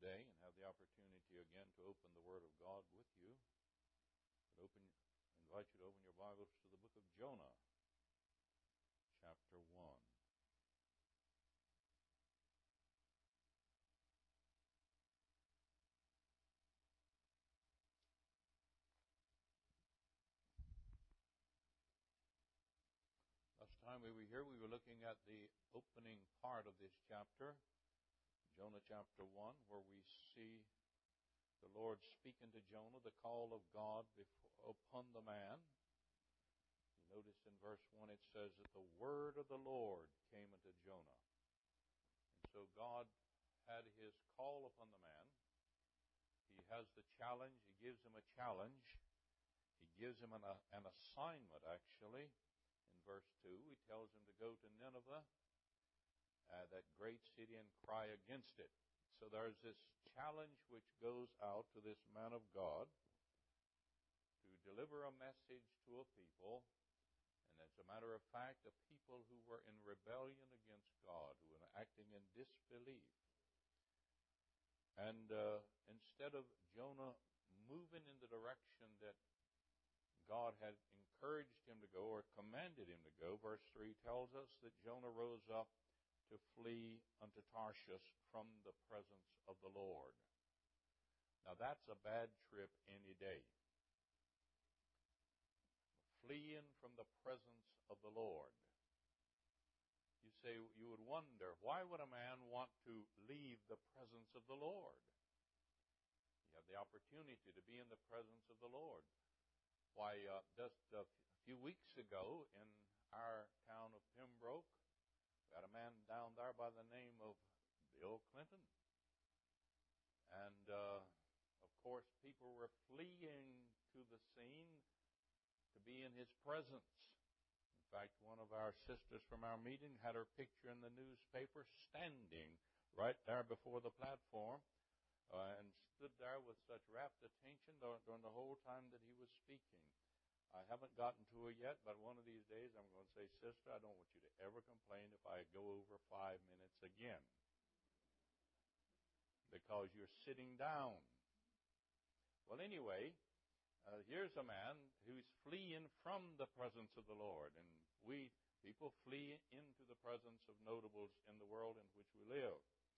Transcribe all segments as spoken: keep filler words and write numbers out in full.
today and have the opportunity again to open the Word of God with you. I open, invite you to open your Bibles to the book of Jonah, chapter one. Last time we were here, we were looking at the opening part of this chapter, Jonah chapter one, where we see the Lord speaking to Jonah, the call of God before, upon the man. You notice in verse one it says that the word of the Lord came unto Jonah. And so God had His call upon the man. He has the challenge. He gives him a challenge. He gives him an, an assignment, actually. In verse two, He tells him to go to Nineveh, uh, that great city, and cry against it. So there's this challenge which goes out to this man of God to deliver a message to a people, and as a matter of fact, a people who were in rebellion against God, who were acting in disbelief. And uh, instead of Jonah moving in the direction that God had encouraged him to go or commanded him to go, verse three tells us that Jonah rose up to flee unto Tarshish from the presence of the Lord. Now that's a bad trip any day. Fleeing from the presence of the Lord. You say, you would wonder, why would a man want to leave the presence of the Lord? You have the opportunity to be in the presence of the Lord. Why, uh, just a few weeks ago in our town of Pembroke, we had a man down there by the name of Bill Clinton. And, uh, of course, people were fleeing to the scene to be in his presence. In fact, one of our sisters from our meeting had her picture in the newspaper standing right there before the platform. Uh, and stood there with such rapt attention during the whole time that he was speaking. I haven't gotten to it yet, but one of these days I'm going to say, Sister, I don't want you to ever complain if I go over five minutes again. Because you're sitting down. Well, anyway, uh, here's a man who's fleeing from the presence of the Lord. And we, people flee into the presence of notables in the world in which we live.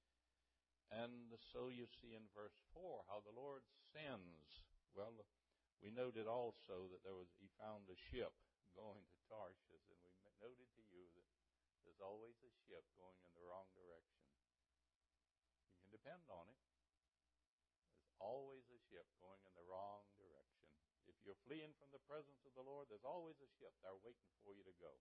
And so you see in verse four how the Lord sends. Well, we noted also that there was He found a ship going to Tarshish, and we noted to you that there's always a ship going in the wrong direction. You can depend on it. There's always a ship going in the wrong direction. If you're fleeing from the presence of the Lord, there's always a ship there waiting for you to go.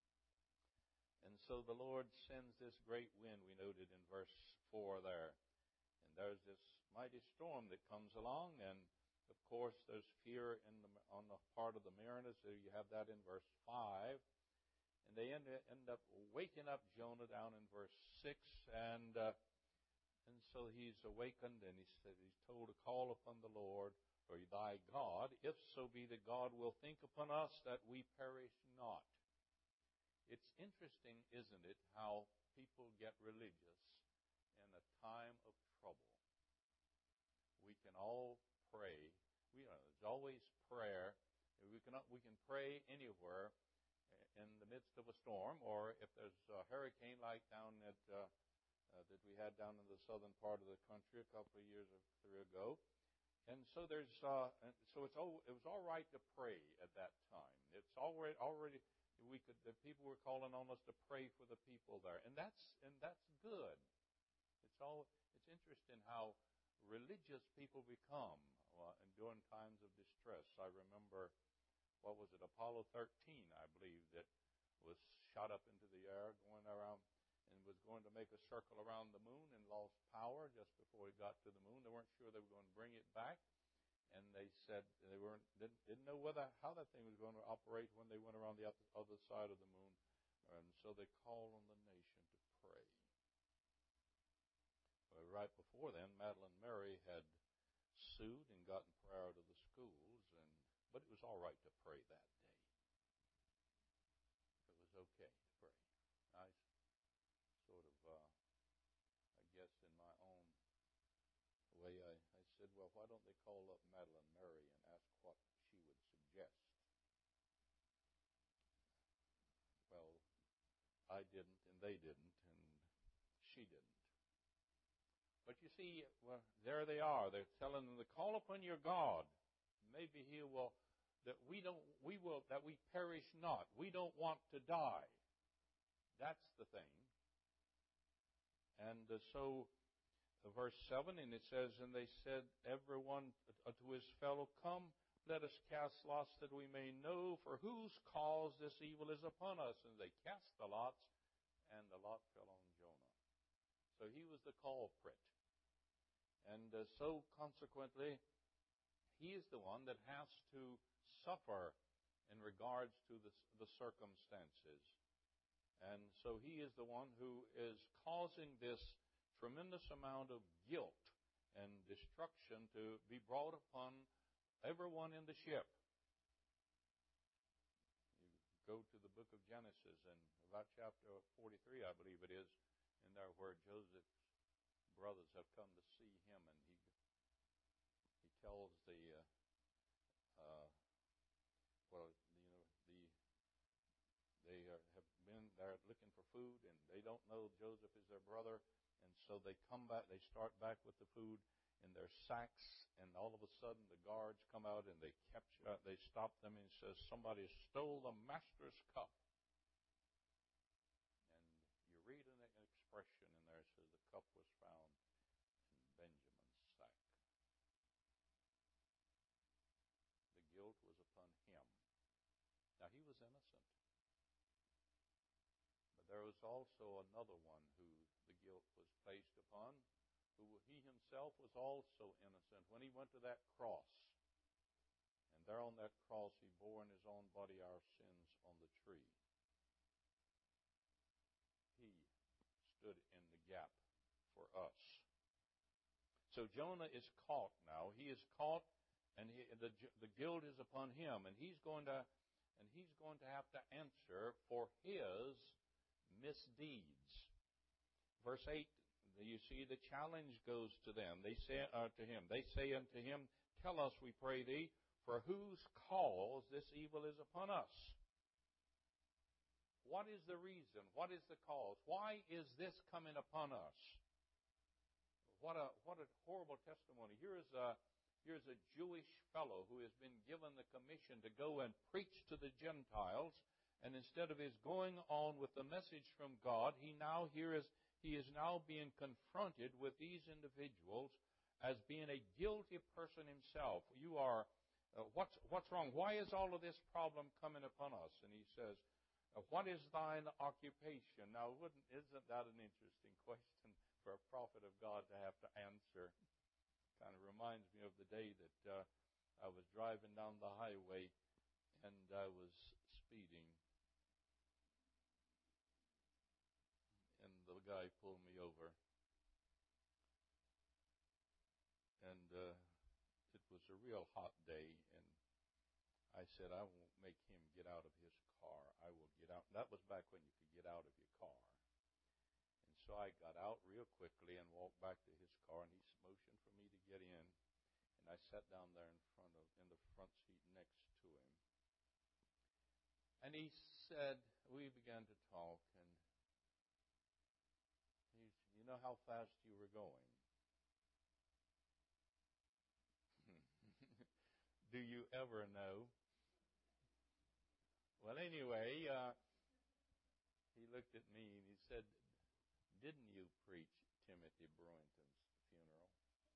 And so the Lord sends this great wind, we noted in verse four there. And there's this mighty storm that comes along, and of course there's fear in the, on the part of the mariners. So you have that in verse five. And they end, end up waking up Jonah down in verse six, and uh, and so he's awakened, and he said he's told to call upon the Lord, or thy God, if so be that God will think upon us that we perish not. It's interesting, isn't it, how people get religious in a time of trouble. We can all pray. We, uh, there's always prayer. We can, we can pray anywhere in the midst of a storm, or if there's a hurricane like down at, uh, uh, that we had down in the southern part of the country a couple of years or three ago. And so there's, uh, so it's all, it was all right to pray at that time. It's already already. We could, the people were calling on us to pray for the people there, and that's and that's good. It's all. It's interesting how religious people become uh, and during times of distress. I remember, what was it, Apollo thirteen, I believe, that was shot up into the air, going around and was going to make a circle around the moon and lost power just before it got to the moon. They weren't sure they were going to bring it back. And they said they weren't didn't, didn't know whether how that thing was going to operate when they went around the other side of the moon, and so they called on the nation to pray. Well, right before then, Madeline Mary had sued and gotten prayer to the schools, and but it was all right to pray that day. It was okay to pray. I sort of, uh, I guess, in my own well, why don't they call up Madeleine Murray and ask what she would suggest? Well, I didn't, and they didn't, and she didn't. But you see, well, there they are. They're telling them to call upon your God. Maybe He will, that we don't, we will, that we perish not. We don't want to die. That's the thing. And uh, so, uh, verse seven, and it says, and they said, everyone to his fellow, come, let us cast lots that we may know for whose cause this evil is upon us. And they cast the lots, and the lot fell on Jonah. So he was the culprit. And uh, so, consequently, he is the one that has to suffer in regards to the, the circumstances. And so he is the one who is causing this tremendous amount of guilt and destruction to be brought upon everyone in the ship. You go to the book of Genesis, and about chapter forty-three, I believe it is, in there where Joseph's brothers have come to see him, and he he tells the uh, uh, well, you know, the they are, have been there looking for food, and they don't know Joseph is their brother, and so they come back. They start back with the food in their sacks, and all of a sudden the guards come out and they capture. Uh, they stop them and says somebody stole the master's cup. And you read an expression in there. It says the cup was found in Benjamin's sack. The guilt was upon him. Now he was innocent. But there was also another one who the guilt was placed upon, who he himself was also innocent when he went to that cross. And there on that cross he bore in his own body our sins on the tree. He stood in the gap for us. So Jonah is caught now. He is caught, and he, the the guilt is upon him, and he's going to and he's going to have to answer for his misdeeds. Verse eight, you see the challenge goes to them. They say uh, to him, they say unto him, tell us, we pray thee, for whose cause this evil is upon us. What is the reason? What is the cause? Why is this coming upon us? What a what a horrible testimony. Here is a here's a Jewish fellow who has been given the commission to go and preach to the Gentiles, and instead of his going on with the message from God, he now here is he is now being confronted with these individuals as being a guilty person himself. You are uh, what's what's wrong? Why is all of this problem coming upon us? And he says, what is thine occupation? Now, wouldn't, isn't that an interesting question for a prophet of God to have to answer? Kind of reminds me of the day that uh, I was driving down the highway and I was speeding. And the guy pulled me over. And uh, it was a real hot day, and I said, I won't make him get out of his car. I will get out. That was back when you could get out of your car. And so I got out real quickly and walked back to his car, and he motioned for me to get in. And I sat down there in front of, in the front seat next to him. And he said, we began to talk, and he's, you know how fast you were going? Do you ever know? Well, anyway, uh, he looked at me and he said, didn't you preach Timothy Brewington's funeral?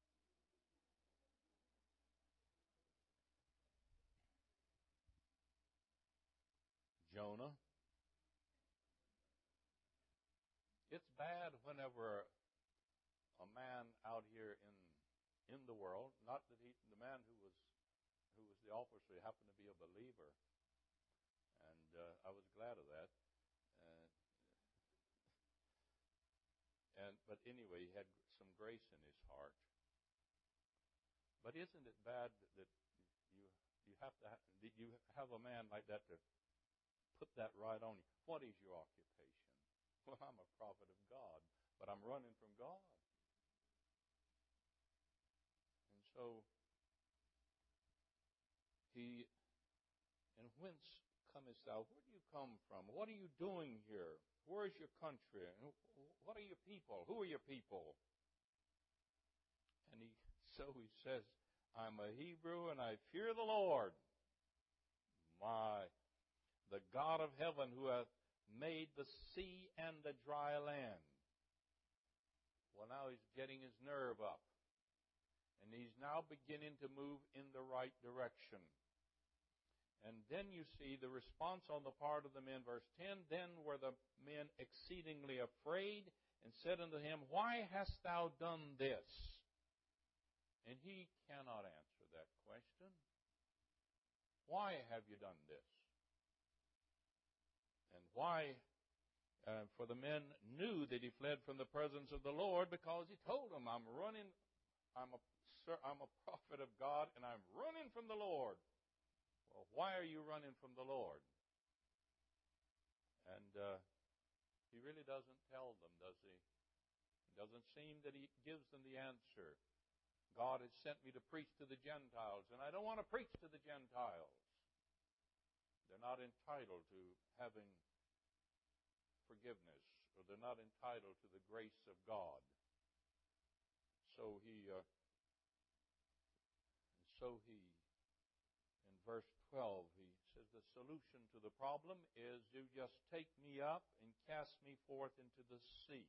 Jonah, it's bad whenever a man out here in in the world, not that he, the man who was who was the officer happened to be a believer, and uh, I was glad of that. Uh, and but anyway, he had some grace in his heart. But isn't it bad that you you have to have, you have a man like that to put that right on you? What is your occupation? Well, I'm a prophet of God, but I'm running from God. And so he, and whence comest thou? Where do you come from? What are you doing here? Where is your country? What are your people? Who are your people? And he, so he says, I'm a Hebrew and I fear the Lord, my, the God of heaven, who hath made the sea and the dry land. Well, now he's getting his nerve up. And he's now beginning to move in the right direction. And then you see the response on the part of the men. Verse ten, then were the men exceedingly afraid, and said unto him, Why hast thou done this? And he cannot answer that question. Why have you done this? And why? Uh, for the men knew that he fled from the presence of the Lord, because he told them, I'm running, I'm a, sir, I'm a prophet of God, and I'm running from the Lord. Well, why are you running from the Lord? And uh, he really doesn't tell them, does he? It doesn't seem that he gives them the answer. God has sent me to preach to the Gentiles, and I don't want to preach to the Gentiles. They're not entitled to having forgiveness, or they're not entitled to the grace of God. So he, uh, so he, in verse twelve, he says the solution to the problem is you just take me up and cast me forth into the sea.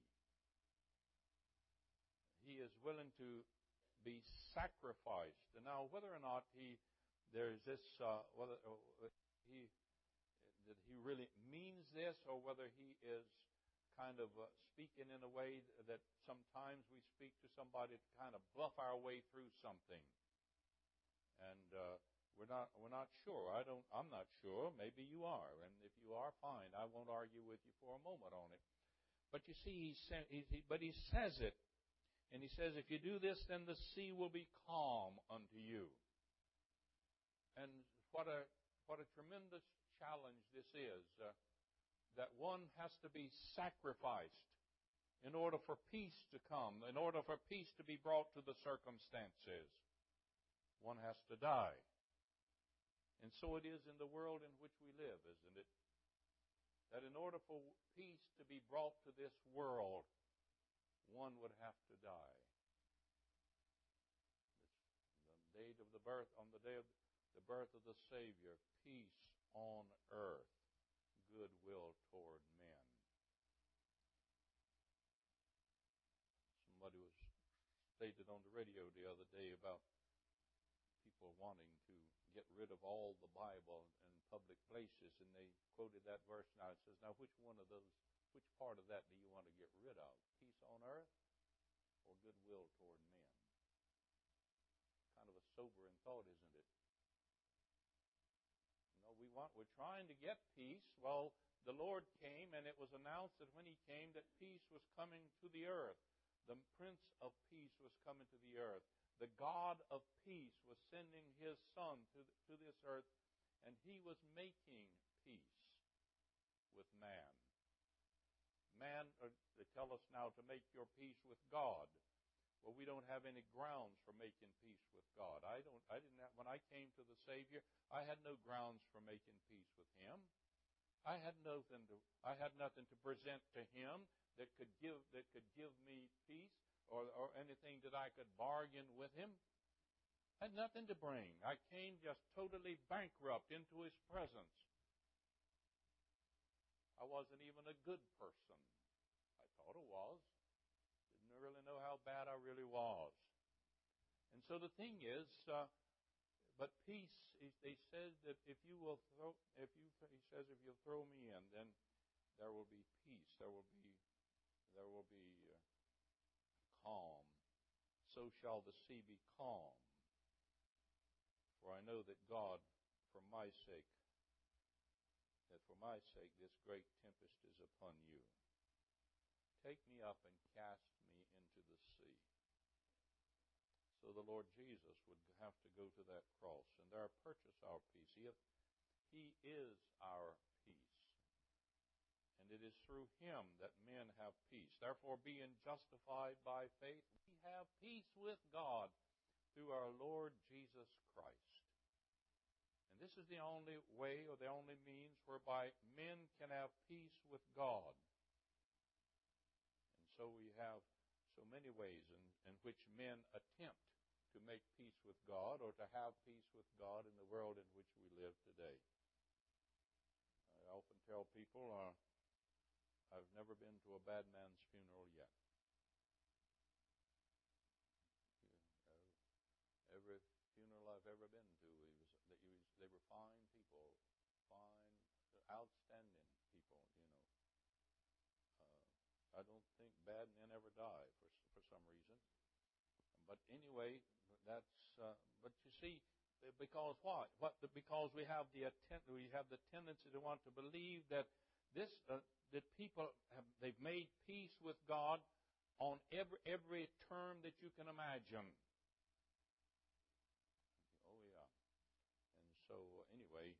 He is willing to be sacrificed. And now, whether or not he, there's this, uh, whether uh, he, that he really means this, or whether he is kind of uh, speaking in a way that sometimes we speak to somebody to kind of bluff our way through something, and uh, we're not we're not sure. I don't. I'm not sure. Maybe you are, and if you are, fine. I won't argue with you for a moment on it. But you see, he, sa- he, he but he says it. And he says, if you do this, then the sea will be calm unto you. And what a what a tremendous challenge this is, uh, that one has to be sacrificed in order for peace to come, in order for peace to be brought to the circumstances. One has to die. And so it is in the world in which we live, isn't it? That in order for peace to be brought to this world, one would have to die. The date of the birth, on the day of the birth of the Savior, peace on earth, goodwill toward men. Somebody was stated on the radio the other day about people wanting to get rid of all the Bible in public places, and they quoted that verse. Now it says, now which one of those, which part of that do you want to get rid of? Peace on earth or goodwill toward men? Kind of a sobering thought, isn't it? You know, we want, we're trying to get peace. Well, the Lord came, and it was announced that when He came, that peace was coming to the earth. The Prince of Peace was coming to the earth. The God of peace was sending His Son to, to this earth, and He was making peace with man. Man, uh, they tell us now to make your peace with God. Well, we don't have any grounds for making peace with God. I don't. I didn't have, when I came to the Savior, I had no grounds for making peace with Him. I had nothing to. I had nothing to present to Him that could give that could give me peace, or, or anything that I could bargain with Him. I had nothing to bring. I came just totally bankrupt into His presence. I wasn't even a good person. I thought I was. Didn't really know how bad I really was. And so the thing is, uh, but peace, they said that if you will throw, if you, he says, if you'll throw me in, then there will be peace. There will be, there will be uh, calm. So shall the sea be calm. For I know that God, for my sake, that for my sake this great tempest is upon you. Take me up and cast me into the sea. So the Lord Jesus would have to go to that cross and there purchase our peace. He, he is our peace. And it is through Him that men have peace. Therefore, being justified by faith, we have peace with God through our Lord Jesus Christ. And this is the only way or the only means whereby men can have peace with God. And so we have so many ways in, in which men attempt to make peace with God or to have peace with God in the world in which we live today. I often tell people, uh, I've never been to a bad man's funeral yet. Every funeral I've ever been to, he was, that he was, they were fine people, fine, outstanding people, you know. Uh, I don't think bad men ever die for for some reason. But anyway, that's. Uh, but you see, because what? What? Because we have the atten- we have the tendency to want to believe that this uh, that people have they've made peace with God on every every term that you can imagine. Oh yeah. And so anyway,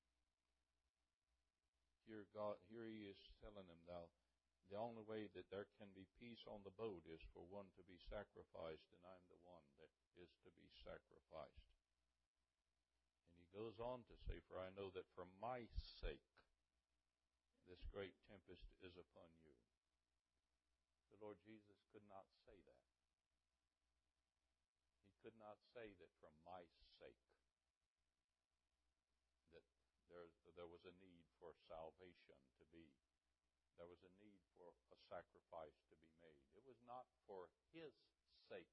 here God here He is telling them now. The only way that there can be peace on the boat is for one to be sacrificed, and I'm the one that is to be sacrificed. And he goes on to say, for I know that for my sake this great tempest is upon you. The Lord Jesus could not say that. He could not say that for my sake that there, there was a need for salvation to be. There was a need for a sacrifice to be made. It was not for His sake.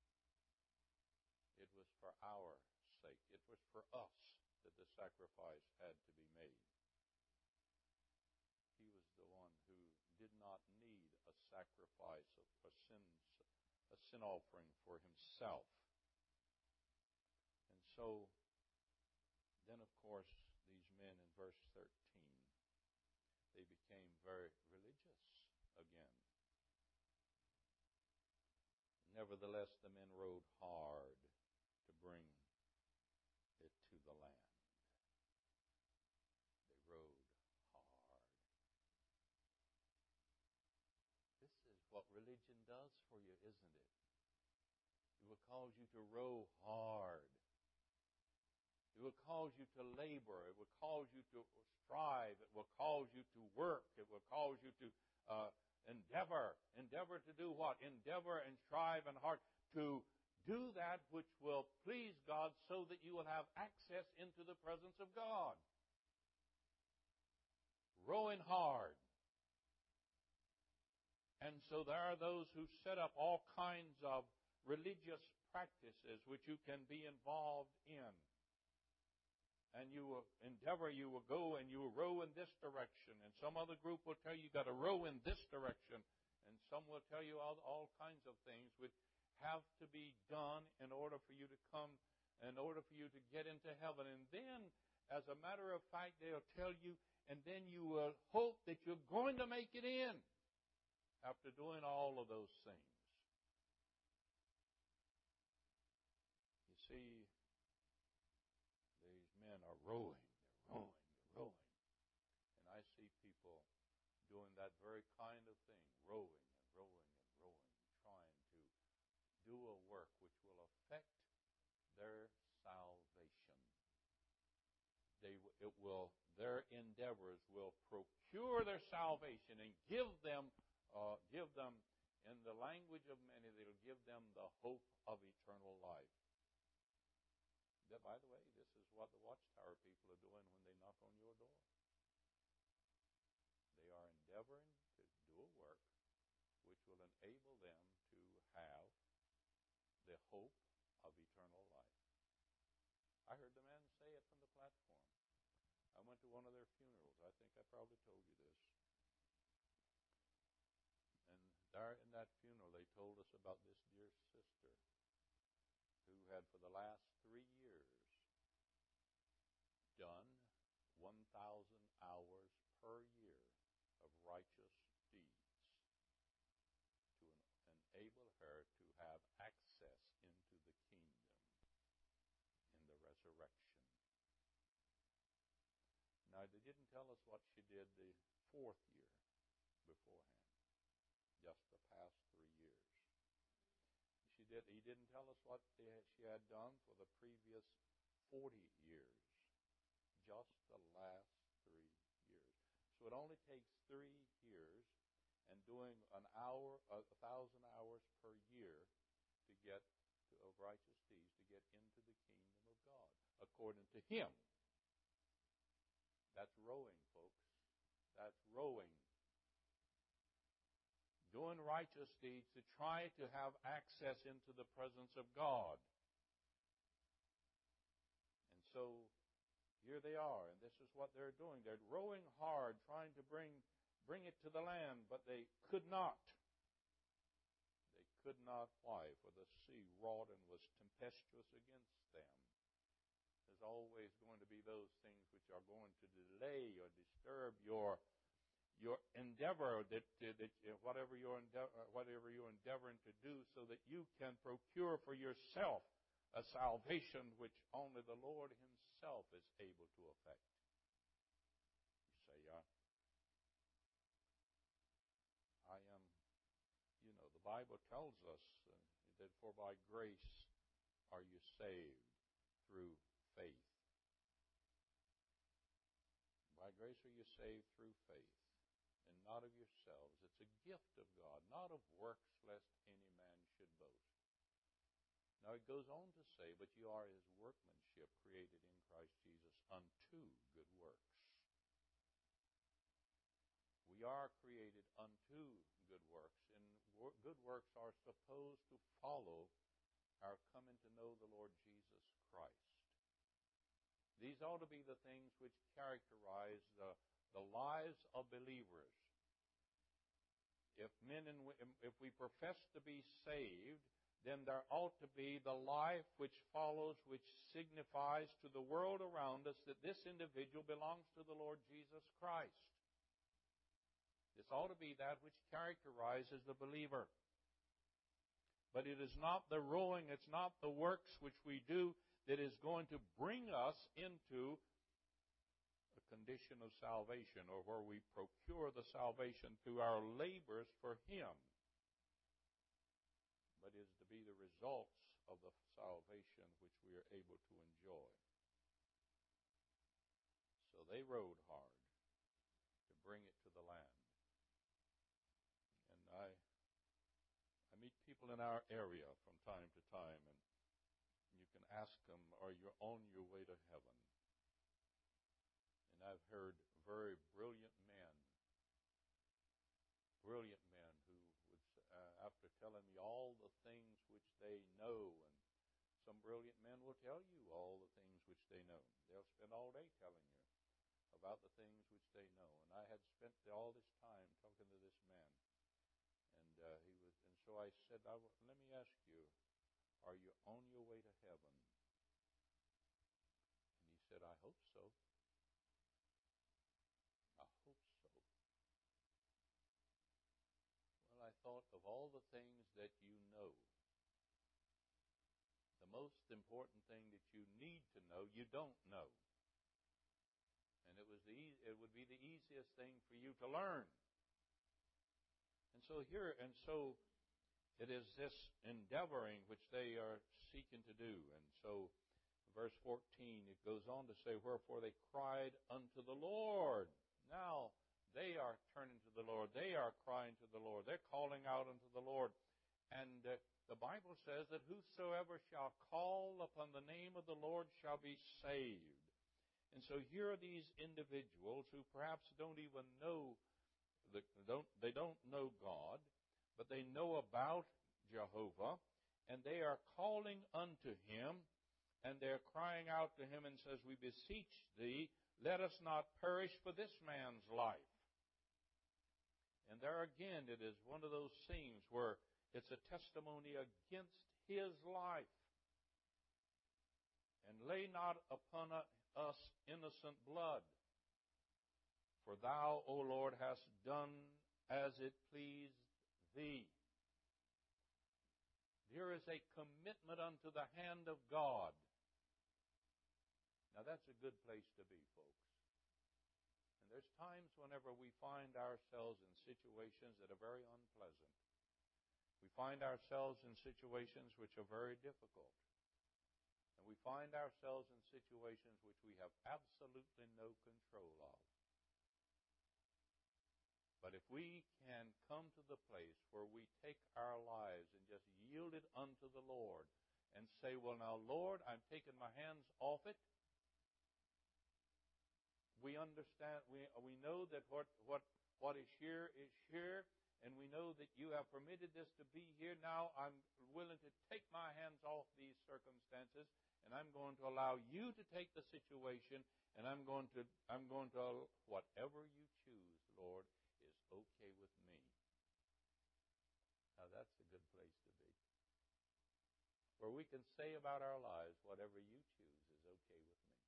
It was for our sake. It was for us that the sacrifice had to be made. He was the one who did not need a sacrifice, a sin, a sin offering for Himself. And so, then of course, these men in verse thirteen, they became very religious again. Nevertheless, the men rowed hard to bring it to the land. They rowed hard. This is what religion does for you, isn't it? It will cause you to row hard. It will cause you to labor. It will cause you to strive. It will cause you to work. It will cause you to uh, endeavor. Endeavor to do what? Endeavor and strive and hard to do that which will please God so that you will have access into the presence of God. Rowing hard. And so there are those who set up all kinds of religious practices which you can be involved in. And you will endeavor, you will go and you will row in this direction. And some other group will tell you you've got to row in this direction. And some will tell you all, all kinds of things which have to be done in order for you to come, in order for you to get into heaven. And then, as a matter of fact, they'll tell you, and then you will hope that you're going to make it in after doing all of those things. You see, these men are rowing, they're rowing, they're rowing. And I see people doing that very kind of thing, rowing and rowing and rowing, trying to do a work which will affect their salvation. They, it will, their endeavors will procure their salvation and give them, uh, give them, in the language of many, they'll give them the hope of eternal life. That, by the way, this is what the Watchtower people are doing when they knock on your door. They are endeavoring to do a work which will enable them to have the hope of eternal life. I heard the man say it from the platform. I went to one of their funerals. I think I probably told you this. And there in that funeral, they told us about this dear sister who had for the last three years done one thousand hours per year of righteous deeds to enable her to have access into the kingdom in the resurrection. Now, they didn't tell us what she did the fourth year beforehand, just the past three years. She did. He didn't tell us what she had done for the previous forty years. just the last three years. So it only takes three years and doing an hour, a thousand hours per year to get to, of righteous deeds to get into the kingdom of God, according to Him. That's rowing, folks. That's rowing. Doing righteous deeds to try to have access into the presence of God. And so here they are, and this is what they're doing. They're rowing hard, trying to bring bring it to the land, but they could not. They could not. Why? For the sea wrought and was tempestuous against them. There's always going to be those things which are going to delay or disturb your your endeavor, that, that whatever you're endeavor, whatever you're endeavoring to do, so that you can procure for yourself a salvation which only the Lord Himself is able to effect. You say, I, I am, you know, the Bible tells us uh, that for by grace are you saved through faith. By grace are you saved through faith, and not of yourselves. It's a gift of God, not of works, lest any man should boast. Now it goes on to say, but you are His workmanship, created in Christ Jesus unto good works. We are created unto good works, and wor- good works are supposed to follow our coming to know the Lord Jesus Christ. These ought to be the things which characterize the, the lives of believers. If men and if we profess to be saved, then there ought to be the life which follows, which signifies to the world around us that this individual belongs to the Lord Jesus Christ. This ought to be that which characterizes the believer. But it is not the rowing, it's not the works which we do that is going to bring us into a condition of salvation, or where we procure the salvation through our labors for Him, but is to be the results of the salvation which we are able to enjoy. So they rowed hard to bring it to the land. And I I meet people in our area from time to time, and you can ask them, are you on your way to heaven? And I've heard very brilliant men, brilliant men who would, uh, after telling me all the things which they know, and some brilliant men will tell you all the things which they know. They'll spend all day telling you about the things which they know. And I had spent all this time talking to this man, and uh, he was, and so I said, I, let me ask you, are you on your way to heaven? And he said, I hope so. I hope so. Well, I thought, of all the things that you know, the most important thing that you need to know, you don't know. And it was the e- it would be the easiest thing for you to learn. And so here, and so it is this endeavoring which they are seeking to do. And so, verse fourteen, it goes on to say, wherefore they cried unto the Lord. Now, they are turning to the Lord. They are crying to the Lord. They're calling out unto the Lord. And uh, the Bible says that whosoever shall call upon the name of the Lord shall be saved. And so here are these individuals who perhaps don't even know, the, don't, they don't know God, but they know about Jehovah, and they are calling unto Him, and they're crying out to Him and says, we beseech Thee, let us not perish for this man's life. And there again, it is one of those scenes where it's a testimony against his life. And lay not upon us innocent blood, for Thou, O Lord, hast done as it pleased Thee. Here is a commitment unto the hand of God. Now that's a good place to be, folks. And there's times whenever we find ourselves in situations that are very unpleasant. We find ourselves in situations which are very difficult. And we find ourselves in situations which we have absolutely no control of. But if we can come to the place where we take our lives and just yield it unto the Lord and say, well, now, Lord, I'm taking my hands off it. We understand, we, we know that what, what, what is here is here, and we know that you have permitted this to be here. Now I'm willing to take my hands off these circumstances, and I'm going to allow you to take the situation, and I'm going to, I'm going to, whatever you choose, Lord, is okay with me. Now that's a good place to be. Where we can say about our lives, whatever you choose is okay with me.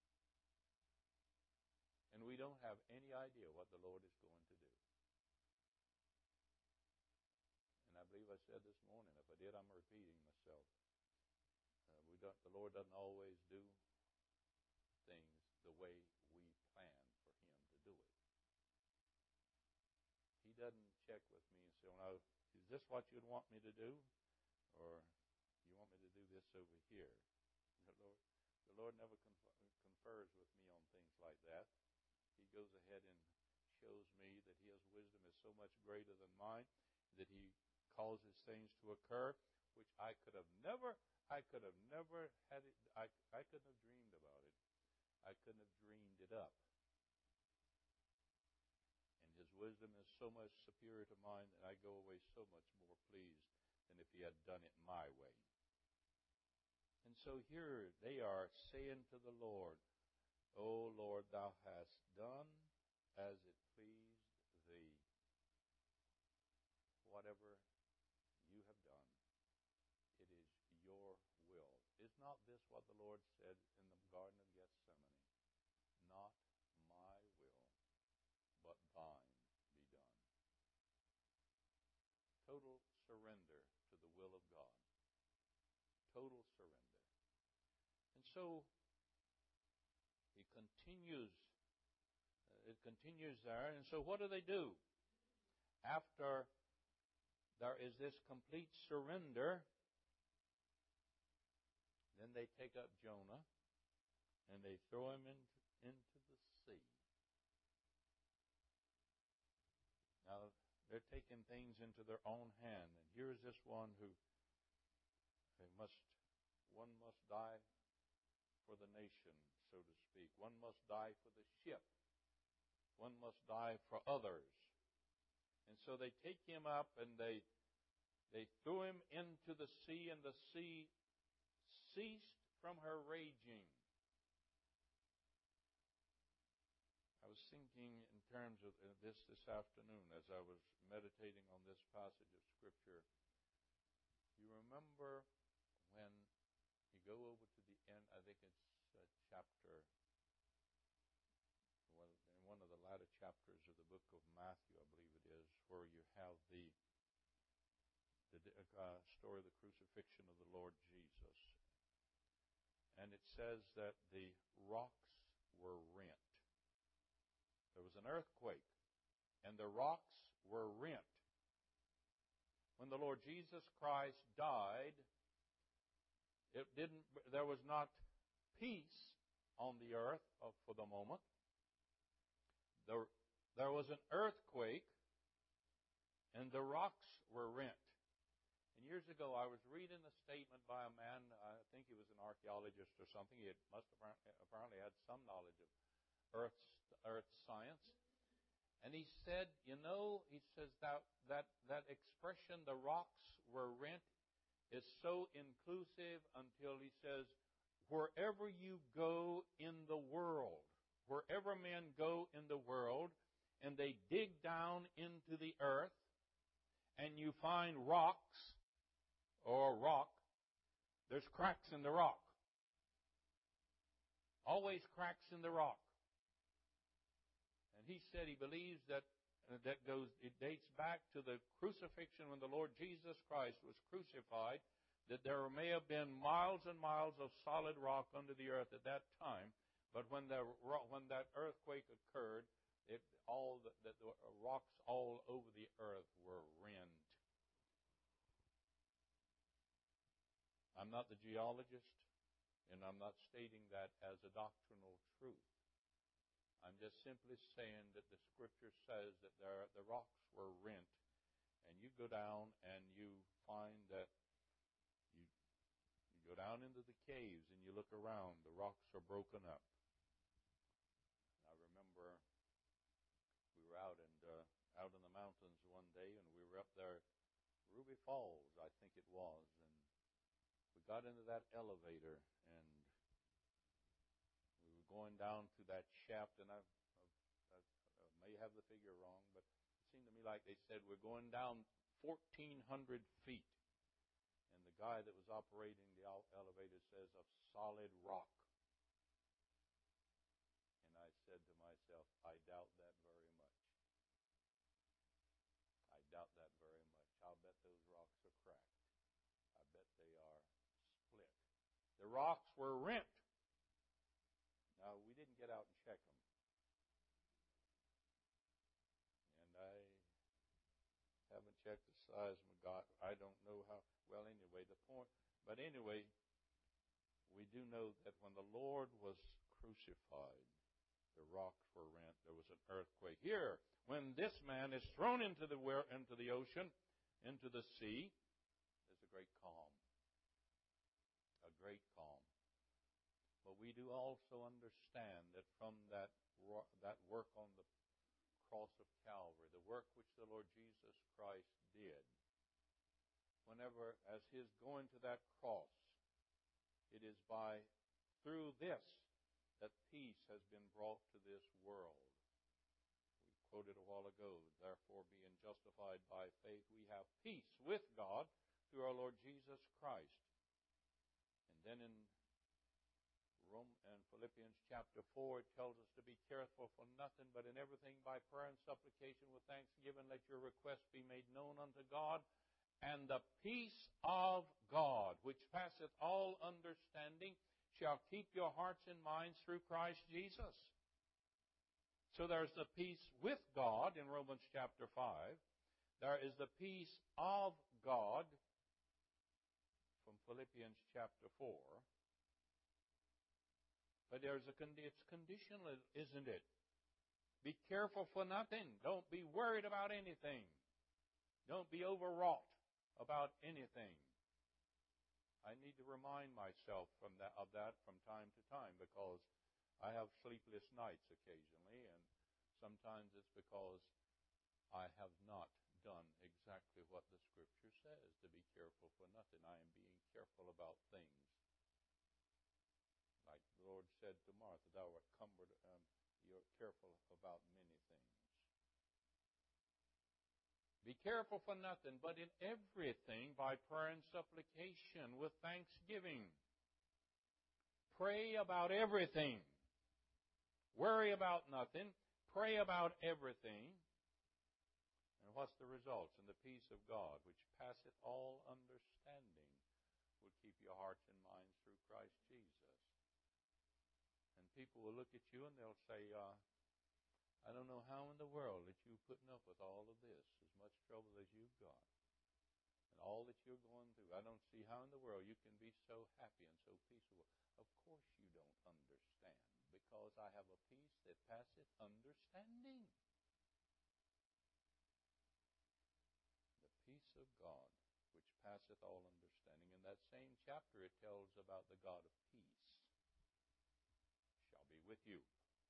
And we don't have any idea what the Lord is going to do. And I believe I said this morning, if I did, I'm repeating myself. Uh, we don't, the Lord doesn't always do things the way we plan for Him to do it. He doesn't check with me and say, well, now, is this what you'd want me to do? Or you want me to do this over here? The Lord, the Lord never confers with me on things like that. He goes ahead and shows me that His wisdom is so much greater than mine, that He causes things to occur which I could have never, I could have never had it, I, I couldn't have dreamed about it. I couldn't have dreamed it up. And His wisdom is so much superior to mine that I go away so much more pleased than if He had done it my way. And so here they are saying to the Lord, O Lord, Thou hast done as it pleased Thee. Whatever You have done, it is Your will. Is not this what the Lord said in the Garden of Gethsemane? Not my will, but Thine be done. Total surrender to the will of God. Total surrender. And so He continues, uh, it continues there. And so what do they do? After there is this complete surrender, then they take up Jonah and they throw him into, into the sea. Now, they're taking things into their own hand. And here's this one who they must, one must die for the nation, so to speak. One must die for the ship. One must die for others. And so they take him up and they they threw him into the sea, and the sea ceased from her raging. I was thinking in terms of this this afternoon as I was meditating on this passage of Scripture. You remember when you go over to the end, I think it's uh, chapter, well, in one of the latter chapters of the book of Matthew, I believe it is, where you have the the uh, story of the crucifixion of the Lord Jesus. And it says that the rocks were rent. There was an earthquake, and the rocks were rent. When the Lord Jesus Christ died, it didn't. There was not peace on the earth for the moment. There, there was an earthquake, and the rocks were rent. And years ago, I was reading a statement by a man. I think he was an archaeologist or something. He had, must have apparently had some knowledge of earth, earth science. And he said, you know, he says that, that, that expression, the rocks were rent, is so inclusive until he says, wherever you go in the world, wherever men go in the world, and they dig down into the earth, and you find rocks, or rock, there's cracks in the rock. Always cracks in the rock. And he said he believes that uh, that goes, it dates back to the crucifixion when the Lord Jesus Christ was crucified, that there may have been miles and miles of solid rock under the earth at that time, but when the when that earthquake occurred, it all the, the, the rocks all over the earth were rent. I'm not the geologist. And I'm not stating that as a doctrinal truth. I'm just simply saying that the Scripture says that there, the rocks were rent. And you go down and you find that you, you go down into the caves and you look around. The rocks are broken up. I remember we were out and uh, out in the mountains one day, and we were up there, Ruby Falls, I think it was, and we got into that elevator, and we were going down to that shaft, and I, I, I may have the figure wrong, but it seemed to me like they said we're going down fourteen hundred feet, and the guy that was operating the elevator says, of solid rock. And I said to myself, I doubt that very much. I doubt that very much. I'll bet those rocks are cracked. I bet they are split. The rocks were rent. Now, we didn't get out and check them. And I haven't checked the seismic. I don't know how. Well, anyway, the point. But anyway, we do know that when the Lord was crucified, the rocks were rent. There was an earthquake. Here, when this man is thrown into the into the ocean, into the sea, there's a great calm. A great calm. But we do also understand that from that that work on the cross of Calvary, the work which the Lord Jesus Christ did, whenever, as his going to that cross, it is by, through this, that peace has been brought to this world. We quoted a while ago, therefore being justified by faith, we have peace with God through our Lord Jesus Christ. And then in Rome and Philippians chapter four, it tells us to be careful for nothing, but in everything by prayer and supplication with thanksgiving, let your requests be made known unto God, and the peace of God, which passeth all understanding, shall keep your hearts and minds through Christ Jesus. So there's the peace with God in Romans chapter five. There is the peace of God from Philippians chapter four. But there's a it's conditional, isn't it? Be careful for nothing. Don't be worried about anything. Don't be overwrought about anything. I need to remind myself from that, of that from time to time, because I have sleepless nights occasionally, and sometimes it's because I have not done exactly what the Scripture says, to be careful for nothing. I am being careful about things. Like the Lord said to Martha, thou art cumbered, um, you're careful about many things. Be careful for nothing, but in everything by prayer and supplication with thanksgiving. Pray about everything. Worry about nothing. Pray about everything. And what's the results? And the peace of God, which passeth all understanding, will keep your hearts and minds through Christ Jesus. And people will look at you and they'll say, uh, I don't know how in the world that you're putting up with all of this, as much trouble as you've got, and all that you're going through. I don't see how in the world you can be so happy and so peaceful. Of course you don't understand, because I have a peace that passeth understanding. The peace of God, which passeth all understanding. In that same chapter, it tells about the God of peace shall be with you.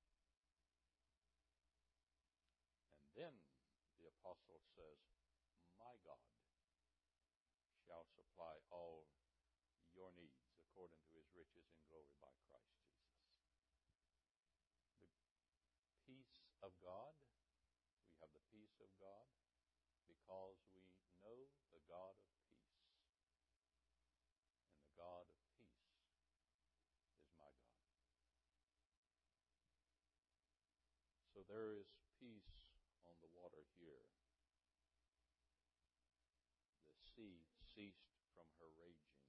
Then the apostle says, my God shall supply all your needs according to his riches in glory by Christ Jesus. The peace of God, we have the peace of God because we know the God of peace. And the God of peace is my God. So there is peace on the water here. The sea ceased from her raging.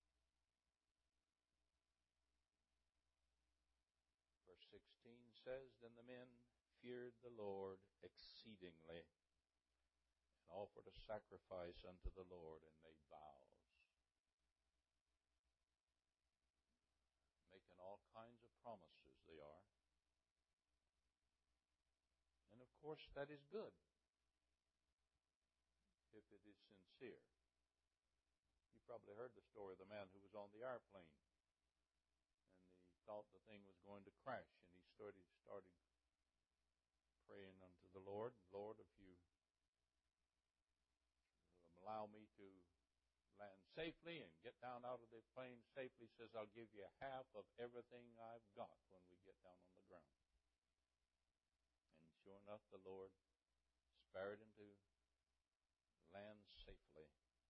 Verse sixteen says, then the men feared the Lord exceedingly, and offered a sacrifice unto the Lord, and made vows. kinds of promises they are. And of course, that is good if it is sincere. You probably heard the story of the man who was on the airplane, and he thought the thing was going to crash, and he started, started praying unto the Lord, Lord, if you allow me to land safely and get down out of the plane safely, he says, I'll give you half of everything I've got when we get down on the ground. And sure enough, the Lord spared him to land safely.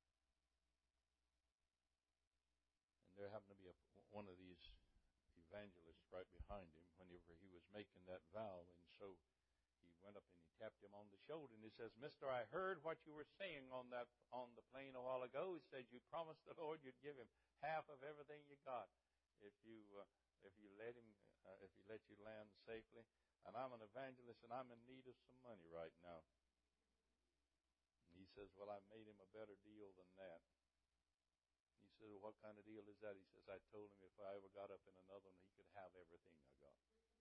And there happened to be a, one of these evangelists right behind him whenever he was making that vow. And so he went up and he tapped him on the shoulder and he says, Mister, I heard what you were saying on that on the plane a while ago. He said you promised the Lord you'd give him half of everything you got if you uh, if you let him uh, if he let you land safely. And I'm an evangelist and I'm in need of some money right now. And he says, well, I made him a better deal than that. He said, well, what kind of deal is that? He says, I told him if I ever got up in another one, he could have everything I got.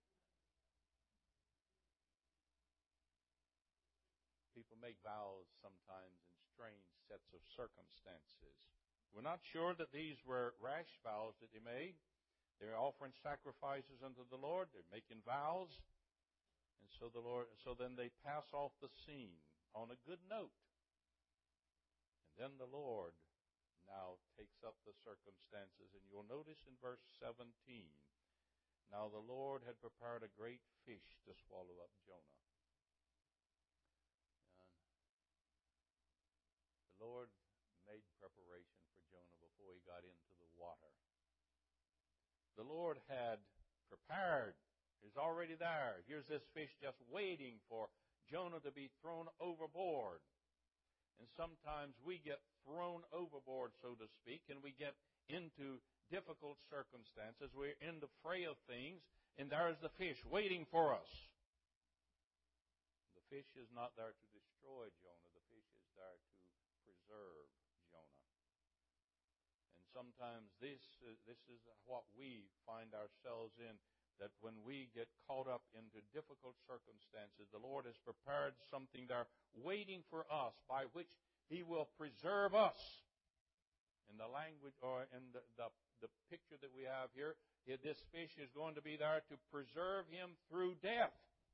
People make vows sometimes in strange sets of circumstances. We're not sure that these were rash vows that they made. They're offering sacrifices unto the Lord. They're making vows. And so the Lord, so then they pass off the scene on a good note. And then the Lord now takes up the circumstances. And you'll notice in verse seventeen, now the Lord had prepared a great fish to swallow up Jonah. The Lord made preparation for Jonah before he got into the water. The Lord had prepared. He's already there. Here's this fish just waiting for Jonah to be thrown overboard. And sometimes we get thrown overboard, so to speak, and we get into difficult circumstances. We're in the fray of things, and there's the fish waiting for us. The fish is not there to destroy Jonah. The fish is there to preserve Jonah. And sometimes this, uh, this is what we find ourselves in, that when we get caught up into difficult circumstances, the Lord has prepared something there waiting for us by which He will preserve us. In the language, or in the, the, the picture that we have here, this fish is going to be there to preserve him through death.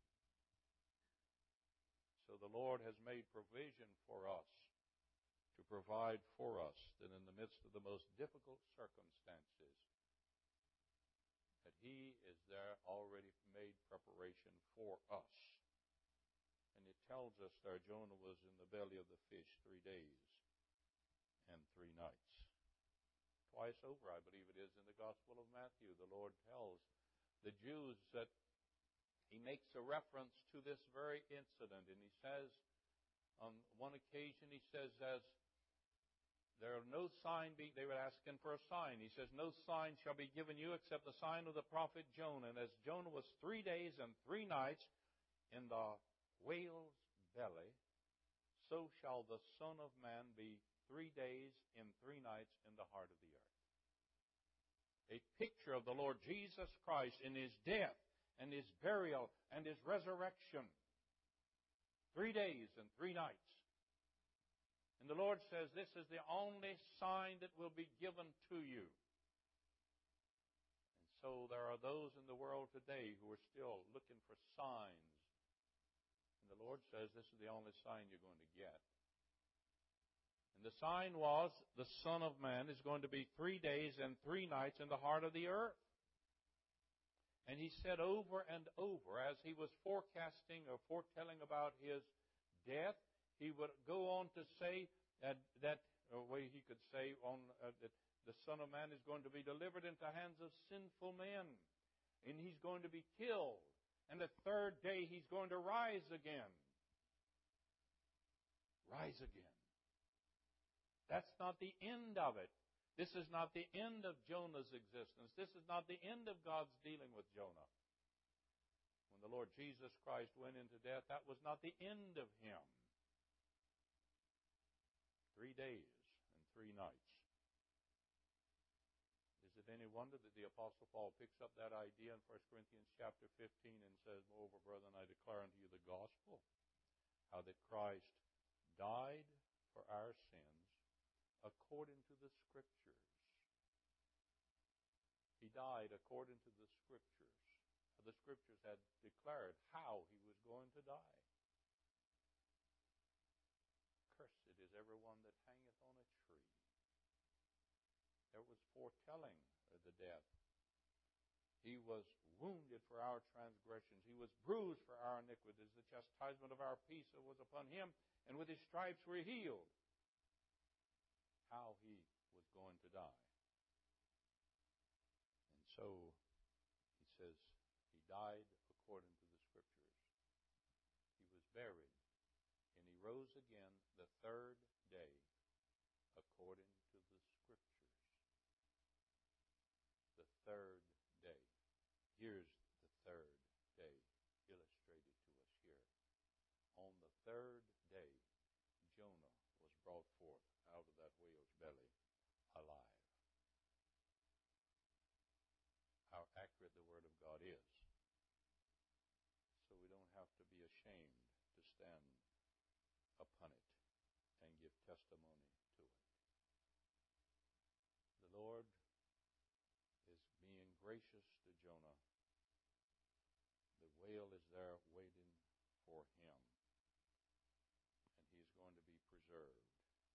So the Lord has made provision for us, to provide for us, that in the midst of the most difficult circumstances, that He is there already made preparation for us. And it tells us there Jonah was in the belly of the fish three days and three nights. Twice over, I believe it is, in the Gospel of Matthew, the Lord tells the Jews that He makes a reference to this very incident. And He says, on one occasion, He says, as there are no sign, be, they were asking for a sign. He says, no sign shall be given you except the sign of the prophet Jonah. And as Jonah was three days and three nights in the whale's belly, so shall the Son of Man be three days and three nights in the heart of the earth. A picture of the Lord Jesus Christ in His death and His burial and His resurrection. Three days and three nights. And the Lord says, this is the only sign that will be given to you. And so there are those in the world today who are still looking for signs. And the Lord says, this is the only sign you're going to get. And the sign was, the Son of Man is going to be three days and three nights in the heart of the earth. And He said over and over, as He was forecasting or foretelling about His death, He would go on to say that, that or way He could say on uh, that the Son of Man is going to be delivered into hands of sinful men. And He's going to be killed. And the third day He's going to rise again. Rise again. That's not the end of it. This is not the end of Jonah's existence. This is not the end of God's dealing with Jonah. When the Lord Jesus Christ went into death, that was not the end of Him. Three days and three nights. Is it any wonder that the Apostle Paul picks up that idea in First Corinthians chapter fifteen and says, "Moreover, brethren, I declare unto you the gospel, how that Christ died for our sins according to the Scriptures." He died according to the Scriptures. The Scriptures had declared how he was going to die. Cursed is everyone that hangeth on a tree. There was foretelling of the death. He was wounded for our transgressions. He was bruised for our iniquities. The chastisement of our peace was upon him, and with his stripes we're healed. How he was going to die. And so, he says, he died according to the Scriptures. He was buried, and he rose again the third day according to the Scriptures. The third day. Here's the third day illustrated to us here. On the third day, Jonah was brought forth out of that whale's belly alive. How accurate the Word of God is. So we don't have to be ashamed to stand upon it and give testimony to it. The Lord is being gracious to Jonah. The whale is there waiting for him, and he is going to be preserved.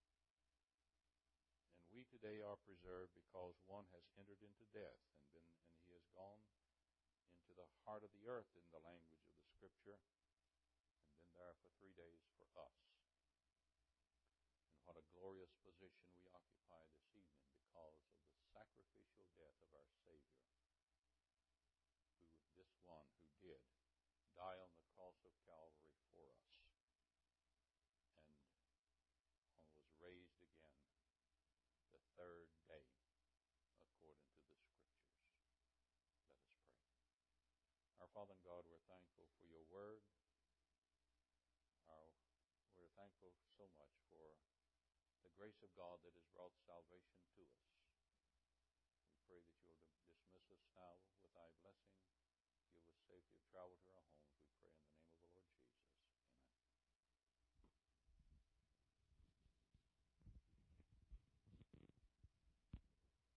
And we today are preserved because one has entered into death and been, and he has gone into the heart of the earth in the language of the Scripture, and been there for three days for us. And what a glorious position we occupy this evening because of the sacrificial death of our Savior, who this one who did die on the cross of Calvary for us, and was raised again the third day according to the Scriptures. Let us pray. Our Father and God, we're thankful for your word. Our, we're thankful so much for the grace of God that has brought salvation to us. We pray that you'll dismiss us now with thy blessing. Give us safety of travel to our homes. We pray in the name